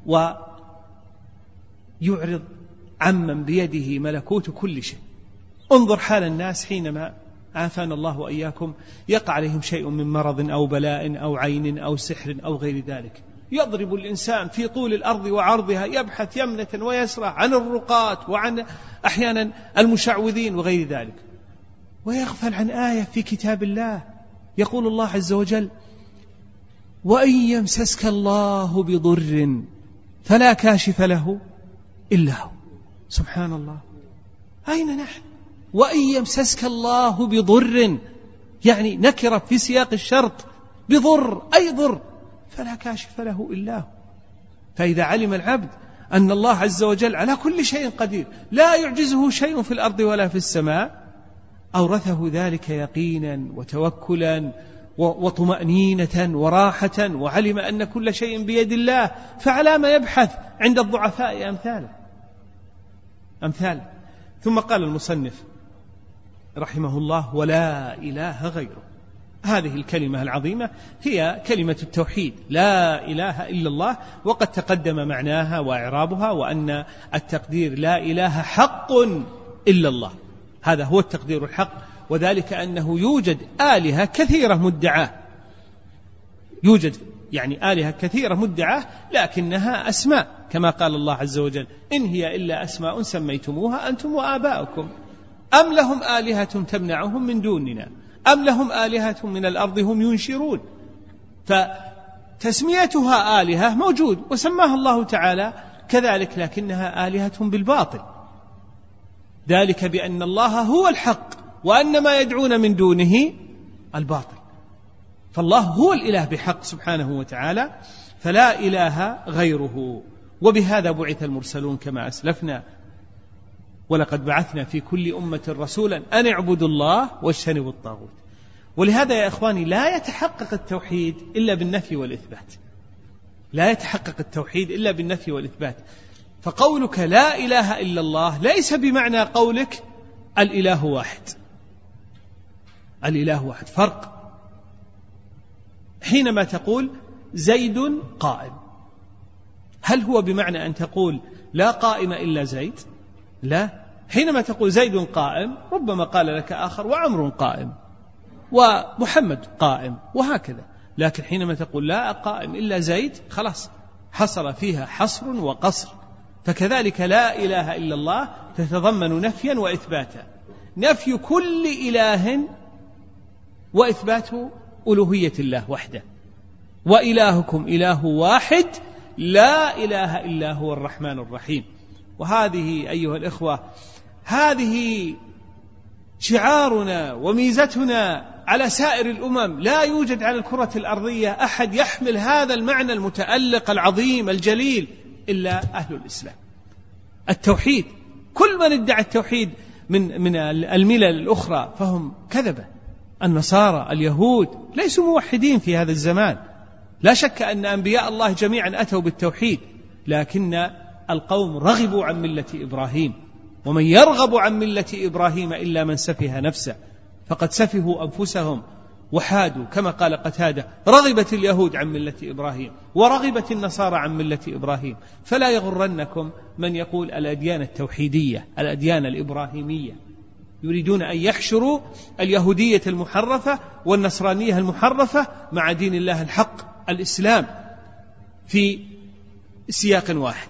ويعرض عمن بيده ملكوت كل شيء. انظر حال الناس حينما عافانا الله وإياكم يقع عليهم شيء من مرض أو بلاء أو عين أو سحر أو غير ذلك، يضرب الإنسان في طول الأرض وعرضها، يبحث يمنة ويسرى عن الرقاة وعن أحيانا المشعوذين وغير ذلك، ويغفل عن آية في كتاب الله. يقول الله عز وجل وإن يمسسك الله بضر فلا كاشف له إلا هو. سبحان الله، أين نحن؟ وإن يمسسك الله بضر، يعني نكرة في سياق الشرط، بضر أي ضر، فلا كاشف له إلا هو. فإذا علم العبد أن الله عز وجل على كل شيء قدير، لا يعجزه شيء في الأرض ولا في السماء، أورثه ذلك يقينا وتوكلا وطمأنينة وراحة، وعلم أن كل شيء بيد الله، فعلى ما يبحث عند الضعفاء أمثاله أمثاله ثم قال المصنف رحمه الله ولا إله غيره. هذه الكلمة العظيمة هي كلمة التوحيد، لا إله إلا الله، وقد تقدم معناها وإعرابها، وأن التقدير لا إله حق إلا الله، هذا هو التقدير الحق، وذلك أنه يوجد آلهة كثيرة مدعاة، يوجد يعني آلهة كثيرة مدعاة لكنها أسماء، كما قال الله عز وجل إن هي إلا أسماء سميتموها أنتم وآباؤكم أم لهم آلهة تمنعهم من دوننا أم لهم آلهة من الأرض هم ينشرون. فتسميتها آلهة موجود وسماها الله تعالى كذلك، لكنها آلهة بالباطل، ذلك بأن الله هو الحق وأن ما يدعون من دونه الباطل. فالله هو الإله بحق سبحانه وتعالى، فلا إله غيره. وبهذا بعث المرسلون كما أسلفنا، ولقد بعثنا في كل أمة رسولا أن اعبدوا الله واجتنبوا الطاغوت. ولهذا يا إخواني لا يتحقق التوحيد إلا بالنفي والإثبات، لا يتحقق التوحيد إلا بالنفي والإثبات. فقولك لا إله إلا الله ليس بمعنى قولك الإله واحد، الإله واحد، فرق. حينما تقول زيد قائم، هل هو بمعنى أن تقول لا قائم إلا زيد؟ لا. حينما تقول زيد قائم ربما قال لك آخر وعمر قائم ومحمد قائم وهكذا، لكن حينما تقول لا قائم إلا زيد خلاص حصل فيها حصر وقصر. فكذلك لا إله إلا الله تتضمن نفيا وإثباتا، نفي كل إله وإثبات ألوهية الله وحده. وإلهكم إله واحد لا إله إلا هو الرحمن الرحيم. وهذه أيها الإخوة هذه شعارنا وميزتنا على سائر الأمم. لا يوجد على الكرة الأرضية أحد يحمل هذا المعنى المتألق العظيم الجليل إلا أهل الإسلام. التوحيد، كل من ادعى التوحيد من من الملل الأخرى فهم كذبة. النصارى، اليهود ليسوا موحدين في هذا الزمان. لا شك أن أنبياء الله جميعا أتوا بالتوحيد، لكن القوم رغبوا عن ملة إبراهيم، ومن يرغب عن ملة إبراهيم إلا من سفه نفسه، فقد سفهوا أنفسهم وحادوا. كما قال قتادة رغبت اليهود عن ملة إبراهيم ورغبت النصارى عن ملة إبراهيم. فلا يغرنكم من يقول الأديان التوحيدية الأديان الإبراهيمية، يريدون أن يحشروا اليهودية المحرفة والنصرانية المحرفة مع دين الله الحق الإسلام في سياق واحد.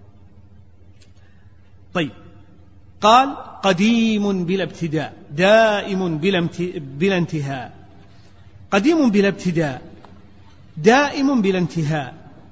طيب، قال قديم بلا ابتداء دائم بلا انتهاء. قديم بلا ابتداء دائم بلا انتهاء.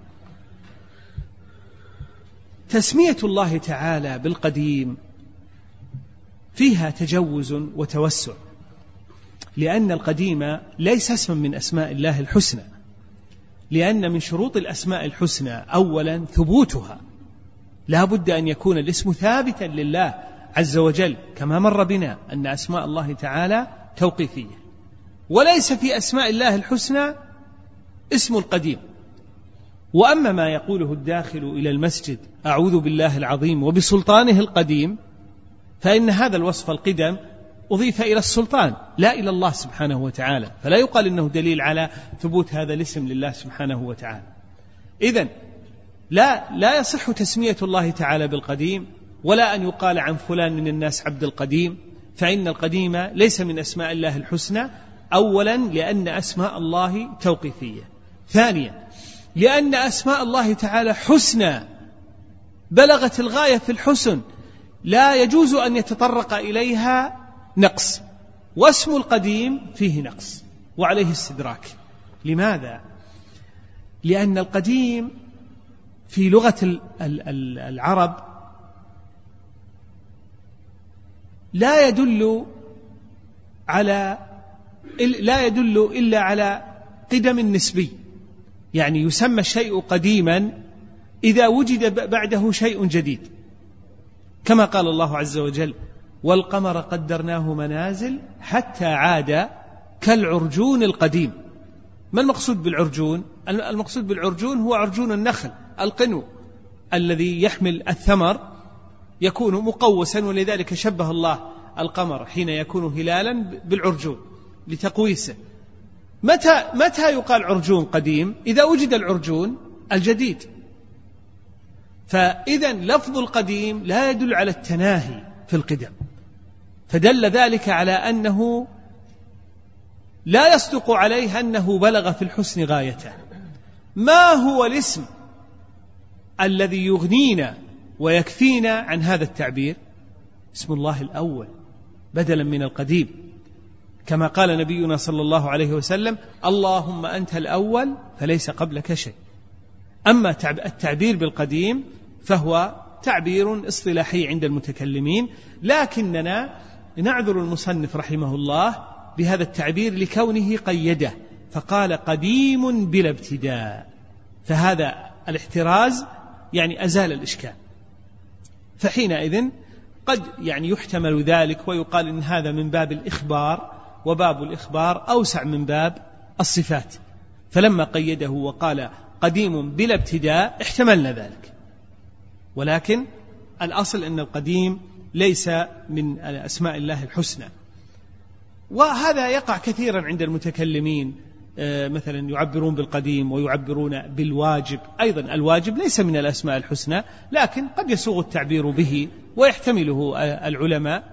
تسمية الله تعالى بالقديم فيها تجوز وتوسع، لأن القديم ليس اسما من أسماء الله الحسنى، لأن من شروط الأسماء الحسنى أولا ثبوتها، لا بد أن يكون الاسم ثابتا لله عز وجل، كما مر بنا أن أسماء الله تعالى توقيفية، وليس في أسماء الله الحسنى اسم القديم. وأما ما يقوله الداخل إلى المسجد أعوذ بالله العظيم وبسلطانه القديم، فإن هذا الوصف القدم أضيف إلى السلطان لا إلى الله سبحانه وتعالى، فلا يقال إنه دليل على ثبوت هذا الاسم لله سبحانه وتعالى. إذن لا, لا يصح تسمية الله تعالى بالقديم، ولا أن يقال عن فلان من الناس عبد القديم، فإن القديم ليس من أسماء الله الحسنى. أولا لأن أسماء الله توقيفية، ثانيا لأن أسماء الله تعالى حسنى بلغت الغاية في الحسن، لا يجوز أن يتطرق إليها نقص، واسم القديم فيه نقص وعليه استدراك. لماذا؟ لأن القديم في لغة العرب لا يدل على لا يدل إلا على قدم نسبي، يعني يسمى الشيء قديما إذا وجد بعده شيء جديد، كما قال الله عز وجل والقمر قدرناه منازل حتى عاد كالعرجون القديم. ما المقصود بالعرجون؟ المقصود بالعرجون هو عرجون النخل القنو الذي يحمل الثمر، يكون مقوسا، ولذلك شبه الله القمر حين يكون هلالا بالعرجون لتقويسه. متى متى يقال عرجون قديم؟ إذا وجد العرجون الجديد. فإذا لفظ القديم لا يدل على التناهي في القدم، فدل ذلك على أنه لا يصدق عليه أنه بلغ في الحسن غايته. ما هو الاسم الذي يغنينا ويكفينا عن هذا التعبير؟ اسم الله الأول بدلا من القديم، كما قال نبينا صلى الله عليه وسلم: اللهم أنت الأول فليس قبلك شيء. أما التعبير بالقديم فهو تعبير اصطلاحي عند المتكلمين، لكننا نعذر المصنف رحمه الله بهذا التعبير لكونه قيده فقال: قديم بلا ابتداء، فهذا الاحتراز يعني أزال الإشكال. فحينئذ قد يعني يحتمل ذلك ويقال إن هذا من باب الإخبار، وباب الإخبار أوسع من باب الصفات، فلما قيده وقال قديم بلا ابتداء احتملنا ذلك. ولكن الأصل أن القديم ليس من أسماء الله الحسنى، وهذا يقع كثيرا عند المتكلمين، مثلا يعبرون بالقديم ويعبرون بالواجب. أيضا الواجب ليس من الأسماء الحسنى، لكن قد يسوغ التعبير به ويحتمله العلماء،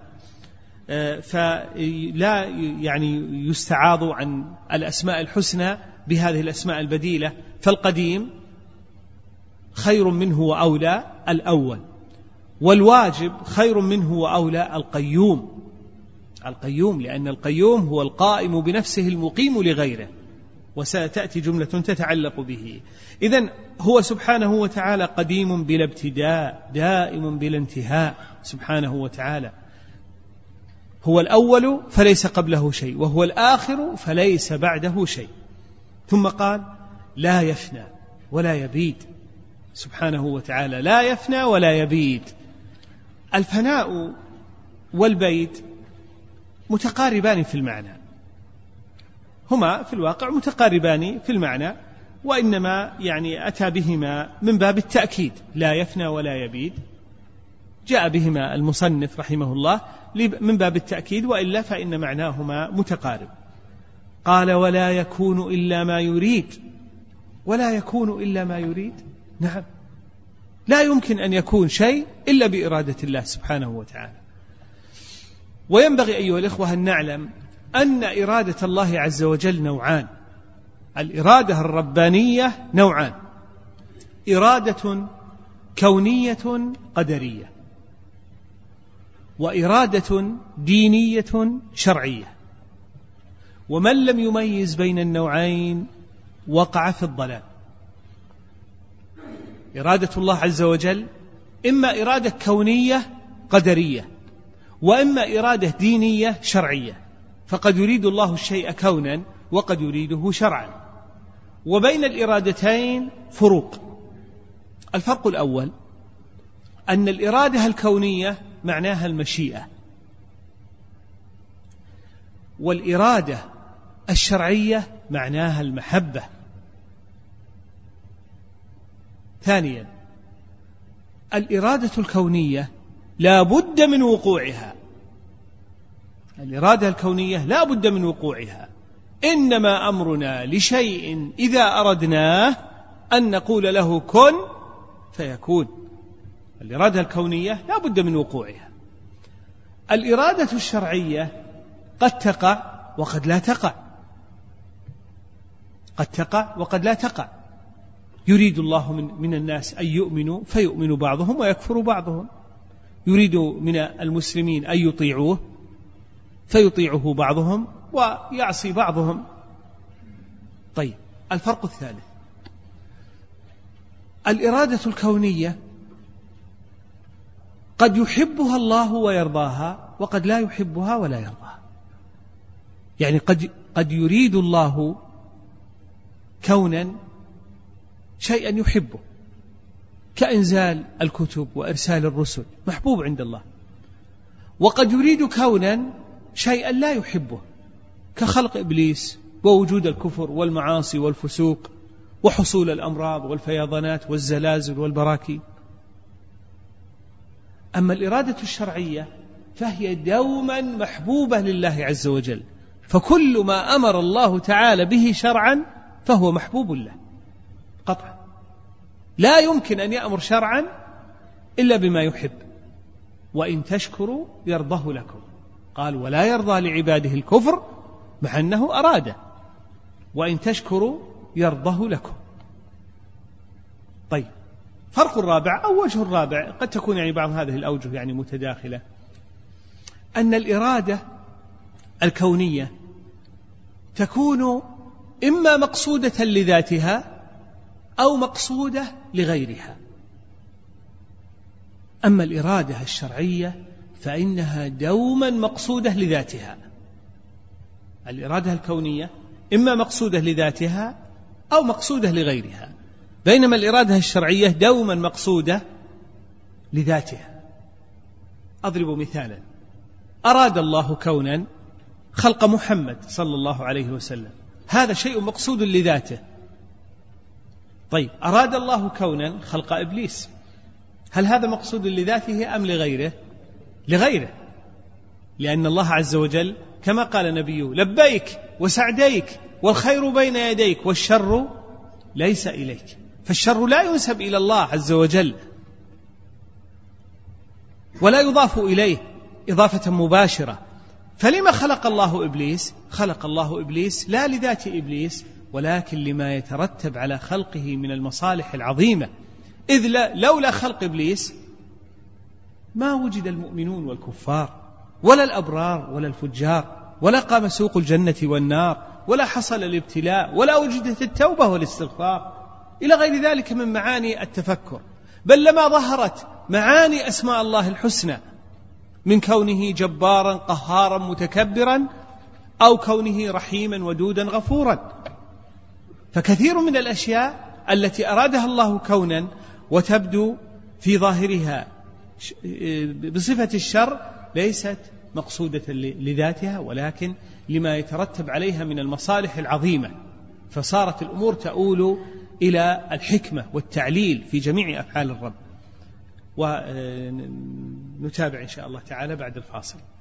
فلا يعني يستعاض عن الأسماء الحسنى بهذه الأسماء البديلة. فالقديم خير منه وأولى الأول، والواجب خير منه وأولى القيوم. القيوم لأن القيوم هو القائم بنفسه المقيم لغيره، وستأتي جملة تتعلق به. إذن هو سبحانه وتعالى قديم بلا ابتداء، دائم بلا انتهاء سبحانه وتعالى. هو الأول فليس قبله شيء، وهو الآخر فليس بعده شيء. ثم قال: لا يفنى ولا يبيد، سبحانه وتعالى لا يفنى ولا يبيد. الفناء والبيد متقاربان في المعنى، هما في الواقع متقاربان في المعنى، وإنما يعني أتى بهما من باب التأكيد، لا يفنى ولا يبيد، جاء بهما المصنف رحمه الله من باب التأكيد، وإلا فإن معناهما متقارب. قال: ولا يكون إلا ما يريد. ولا يكون إلا ما يريد، نعم، لا يمكن أن يكون شيء إلا بإرادة الله سبحانه وتعالى. وينبغي أيها الإخوة أن نعلم أن إرادة الله عز وجل نوعان. الإرادة الربانية نوعان: إرادة كونية قدرية، وإرادة دينية شرعية. ومن لم يميز بين النوعين وقع في الضلال. إرادة الله عز وجل إما إرادة كونية قدرية، وإما إرادة دينية شرعية، فقد يريد الله الشيء كونا وقد يريده شرعا، وبين الإرادتين فروق. الفرق الأول أن الإرادة الكونية معناها المشيئة، والإرادة الشرعية معناها المحبة. ثانيا، الإرادة الكونية لا بد من وقوعها. الإرادة الكونية لا بد من وقوعها، إنما أمرنا لشيء إذا أردناه أن نقول له كن فيكون. الإرادة الكونية لا بد من وقوعها. الإرادة الشرعية قد تقع وقد لا تقع، قد تقع وقد لا تقع. يريد الله من, من الناس أن يؤمنوا فيؤمن بعضهم ويكفر بعضهم، يريد من المسلمين أن يطيعوه فيطيعه بعضهم ويعصي بعضهم. طيب، الفرق الثالث: الإرادة الكونية قد يحبها الله ويرضاها، وقد لا يحبها ولا يرضاها. يعني قد, قد يريد الله كونا شيئا يحبه، كإنزال الكتب وإرسال الرسل، محبوب عند الله. وقد يريد كونا شيئا لا يحبه، كخلق إبليس ووجود الكفر والمعاصي والفسوق وحصول الأمراض والفيضانات والزلازل والبراكين. أما الإرادة الشرعية فهي دوما محبوبة لله عز وجل، فكل ما أمر الله تعالى به شرعا فهو محبوب له قطعا. لا يمكن أن يأمر شرعا إلا بما يحب. وإن تشكروا يرضه لكم، قال: ولا يرضى لعباده الكفر مع أنه أراده، وإن تشكروا يرضه لكم. طيب، فرق الرابع أو وجه الرابع، قد تكون يعني بعض هذه الأوجه يعني متداخلة، أن الإرادة الكونية تكون إما مقصودة لذاتها أو مقصودة لغيرها. أما الإرادة الشرعية فإنها دوما مقصودة لذاتها. الإرادة الكونية إما مقصودة لذاتها أو مقصودة لغيرها، بينما الإرادة الشرعية دوما مقصودة لذاتها. أضرب مثالا: أراد الله كونا خلق محمد صلى الله عليه وسلم، هذا شيء مقصود لذاته. طيب، أراد الله كونا خلق إبليس، هل هذا مقصود لذاته أم لغيره؟ لغيره، لأن الله عز وجل كما قال نبيه: لبيك وسعديك والخير بين يديك والشر ليس إليك. فالشر لا ينسب إلى الله عز وجل ولا يضاف إليه إضافة مباشرة. فلما خلق الله إبليس؟ خلق الله إبليس لا لذات إبليس، ولكن لما يترتب على خلقه من المصالح العظيمة. إذ لولا خلق إبليس ما وجد المؤمنون والكفار ولا الأبرار ولا الفجار، ولا قام سوق الجنة والنار، ولا حصل الابتلاء، ولا وجدت التوبة والاستغفار إلى غير ذلك من معاني التفكر. بل لما ظهرت معاني أسماء الله الحسنى من كونه جبارا قهارا متكبرا، أو كونه رحيما ودودا غفورا. فكثير من الأشياء التي أرادها الله كونا وتبدو في ظاهرها بصفة الشر ليست مقصودة لذاتها، ولكن لما يترتب عليها من المصالح العظيمة، فصارت الأمور تؤول إلى الحكمة والتعليل في جميع أفعال الرب. ونتابع إن شاء الله تعالى بعد الفاصل.